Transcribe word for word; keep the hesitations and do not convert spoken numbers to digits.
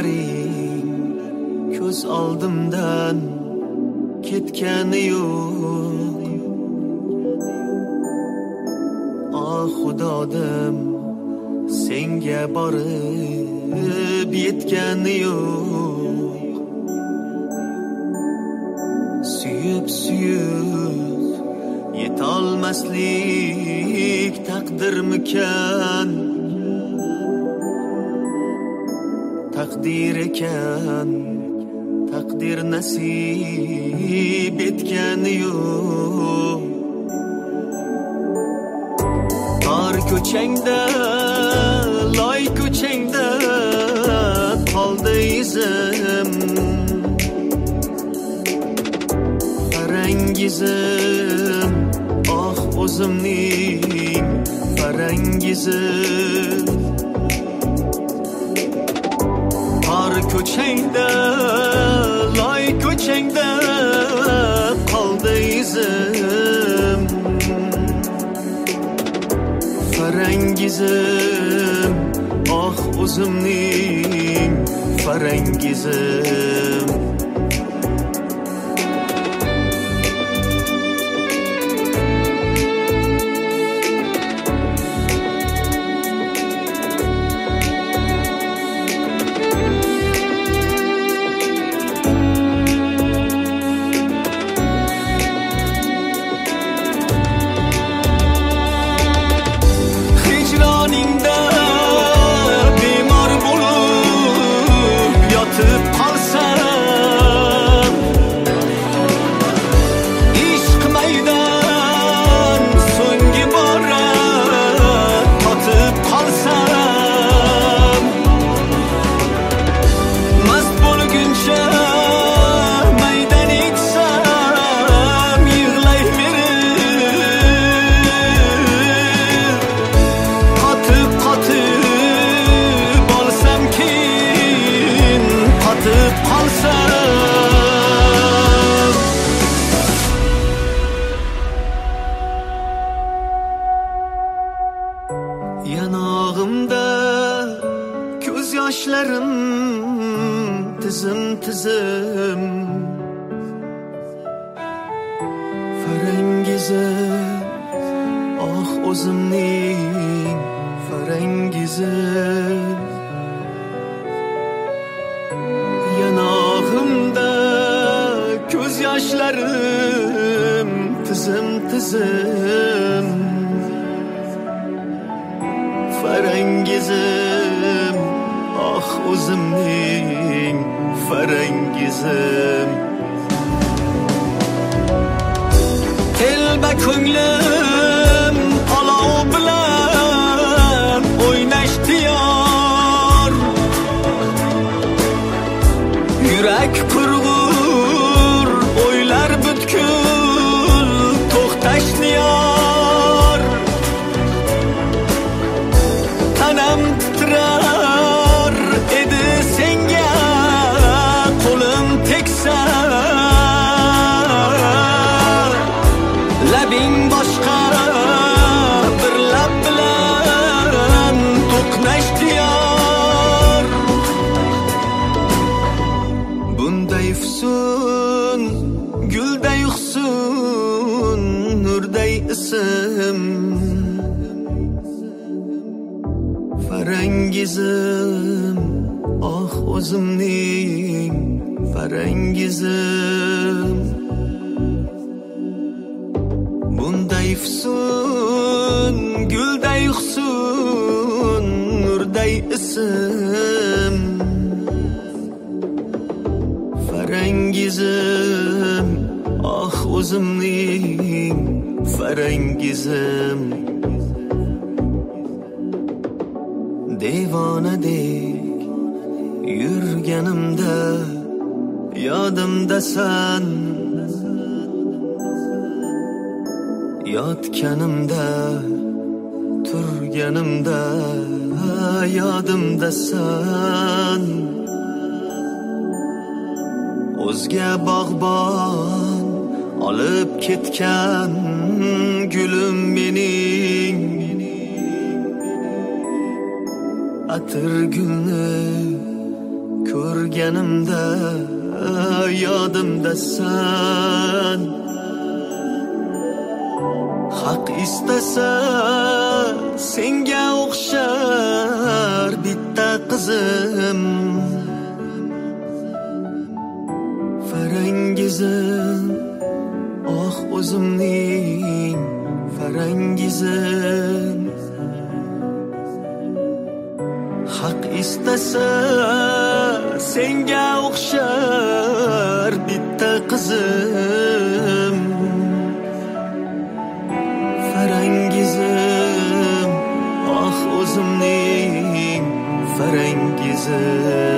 kunlaring ko'z oldimdan ketgani yo'q. Ah xudodim, senga borib yetgani yo'q. Suyib suyib yetolmaslik taqdirmikan? Taqdir ekan, taqdir nasib etgani yo'q. Tor ko'changda, loy ko'changda qoldi izim. Farangizim, oh o'zimning farangizim. Tor ko'changda, loy ko'changda qoldi izim. Farangizim, oh o'zimning farangizim. Yanağımda göz yaşlarım tizim tizim. Farangizim, ah o'zimning farangizim. Yanağımda göz yaşlarım tizim tizim. Farangizim, ah o'zimning farangizim. Telba ko'nglim olov bilan o'ynashdi yor. Yurak qurg'ur o'ylar butkul to'xtashni yor. Tanam titrar edi senga qo'lim teksa. Labing boshqa bir lab bilan to'qnashdi yor. Bunday husn, gulday husn, nurday ism. Farangizim, ah o'zimning farangizim. Bunday husn, gulday husn, nurday ism. Farangizim, ah o'zimning farangizim. Devonadek yurganimda yodimdasan. Yotganimda turganimda yodimdasan. O'zga bog'bon olib ketgan gulim mening. Atir gulni yonganimda yodimdasan. Haq istasa senga o'xshar bitta qizim, Farangizim, oh o'zimning Farangizim. Haq istasa senga o'xshar bitta qizim, Farangizim, oh o'zimning Farangizim.